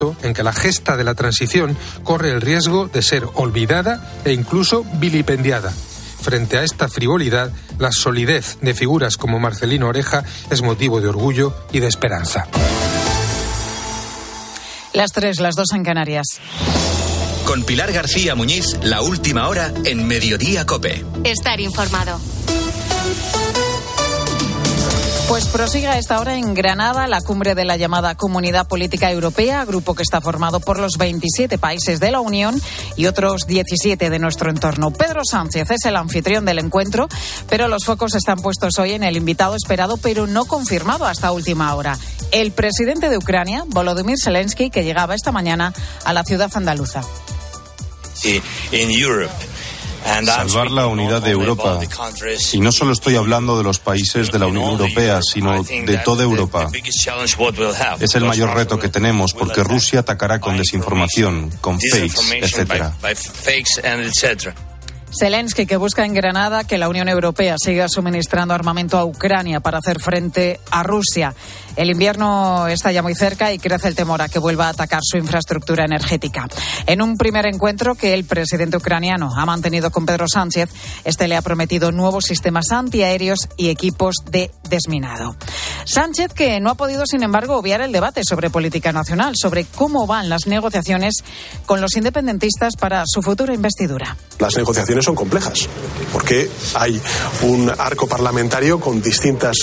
en que la gesta de la transición corre el riesgo de ser olvidada e incluso vilipendiada. Frente a esta frivolidad, la solidez de figuras como Marcelino Oreja es motivo de orgullo y de esperanza. Las 3, las 2 en Canarias. Con Pilar García Muñiz, la última hora en Mediodía COPE. Estar informado. Pues prosigue a esta hora en Granada la cumbre de la llamada Comunidad Política Europea, grupo que está formado por los 27 países de la Unión y otros 17 de nuestro entorno. Pedro Sánchez es el anfitrión del encuentro, pero los focos están puestos hoy en el invitado esperado, pero no confirmado hasta última hora. El presidente de Ucrania, Volodymyr Zelensky, que llegaba esta mañana a la ciudad andaluza. Salvar la unidad de Europa. Y no solo estoy hablando de los países de la Unión Europea, sino de toda Europa. Es el mayor reto que tenemos porque Rusia atacará con desinformación, con fakes, etcétera. Zelensky, que busca en Granada que la Unión Europea siga suministrando armamento a Ucrania para hacer frente a Rusia. El invierno está ya muy cerca y crece el temor a que vuelva a atacar su infraestructura energética. En un primer encuentro que el presidente ucraniano ha mantenido con Pedro Sánchez, este le ha prometido nuevos sistemas antiaéreos y equipos de desminado. Sánchez, que no ha podido, sin embargo, obviar el debate sobre política nacional, sobre cómo van las negociaciones con los independentistas para su futura investidura. Las negociaciones son complejas, porque hay un arco parlamentario con distintas,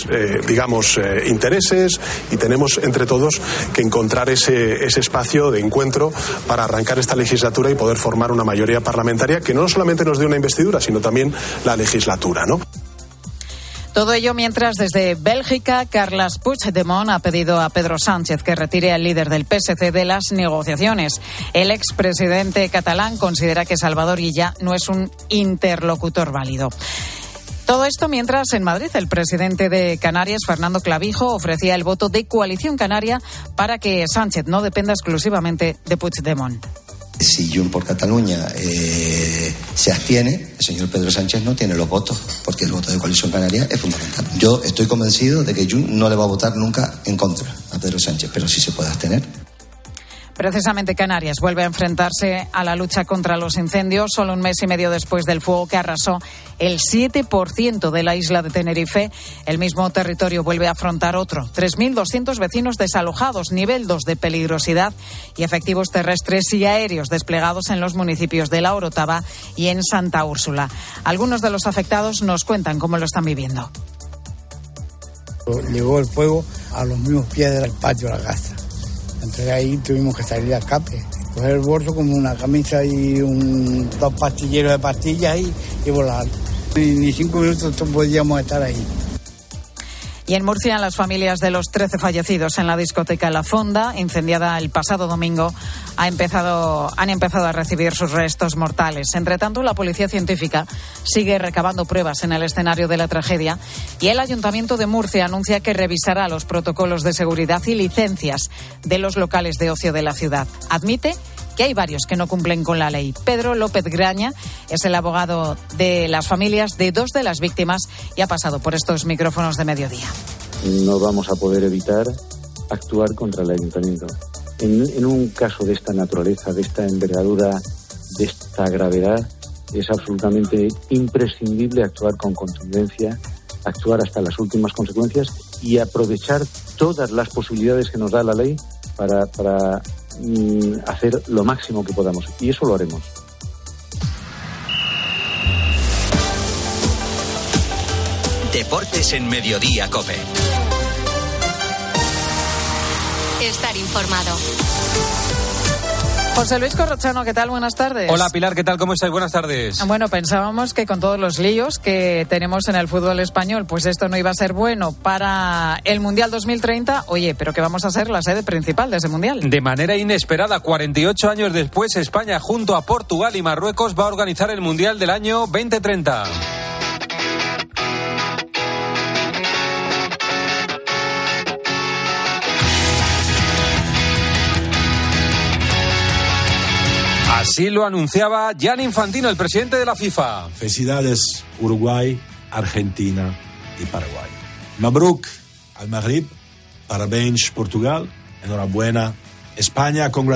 intereses, y tenemos entre todos que encontrar ese espacio de encuentro para arrancar esta legislatura y poder formar una mayoría parlamentaria que no solamente nos dé una investidura, sino también la legislatura, ¿no? Todo ello mientras desde Bélgica, Carles Puigdemont ha pedido a Pedro Sánchez que retire al líder del PSC de las negociaciones. El expresidente catalán considera que Salvador Illa no es un interlocutor válido. Todo esto mientras en Madrid el presidente de Canarias, Fernando Clavijo, ofrecía el voto de coalición canaria para que Sánchez no dependa exclusivamente de Puigdemont. Si Junts por Cataluña se abstiene, el señor Pedro Sánchez no tiene los votos, porque el voto de coalición canaria es fundamental. Yo estoy convencido de que Junts no le va a votar nunca en contra a Pedro Sánchez, pero sí se puede abstener. Precisamente Canarias vuelve a enfrentarse a la lucha contra los incendios solo un mes y medio después del fuego que arrasó el 7% de la isla de Tenerife. El mismo territorio vuelve a afrontar otro. 3.200 vecinos desalojados, nivel 2 de peligrosidad y efectivos terrestres y aéreos desplegados en los municipios de La Orotava y en Santa Úrsula. Algunos de los afectados nos cuentan cómo lo están viviendo. Llegó el fuego a los mismos pies del patio de la casa. Entonces ahí tuvimos que salir a escape, coger el bolso como una camisa y dos pastilleros de pastillas y volar. Ni 5 minutos podíamos estar ahí. Y en Murcia, las familias de los 13 fallecidos en la discoteca La Fonda, incendiada el pasado domingo, han empezado a recibir sus restos mortales. Entre tanto, la policía científica sigue recabando pruebas en el escenario de la tragedia y el Ayuntamiento de Murcia anuncia que revisará los protocolos de seguridad y licencias de los locales de ocio de la ciudad. Admite que hay varios que no cumplen con la ley. Pedro López Graña es el abogado de las familias de 2 de las víctimas y ha pasado por estos micrófonos de Mediodía. No vamos a poder evitar actuar contra el ayuntamiento. En un caso de esta naturaleza, de esta envergadura, de esta gravedad, es absolutamente imprescindible actuar con contundencia, actuar hasta las últimas consecuencias y aprovechar todas las posibilidades que nos da la ley para hacer lo máximo que podamos, y eso lo haremos. Deportes en Mediodía COPE. Estar informado. José Luis Corrochano, ¿qué tal? Buenas tardes. Hola Pilar, ¿qué tal? ¿Cómo estáis? Buenas tardes. Bueno, pensábamos que con todos los líos que tenemos en el fútbol español, pues esto no iba a ser bueno para el Mundial 2030. Oye, pero que vamos a ser la sede principal de ese Mundial. De manera inesperada, 48 años después, España junto a Portugal y Marruecos va a organizar el Mundial del año 2030. Así lo anunciaba Gianni Infantino, el presidente de la FIFA. Felicidades Uruguay, Argentina y Paraguay. Mabruk al Maghrib, parabéns Portugal, enhorabuena España, congratulaciones.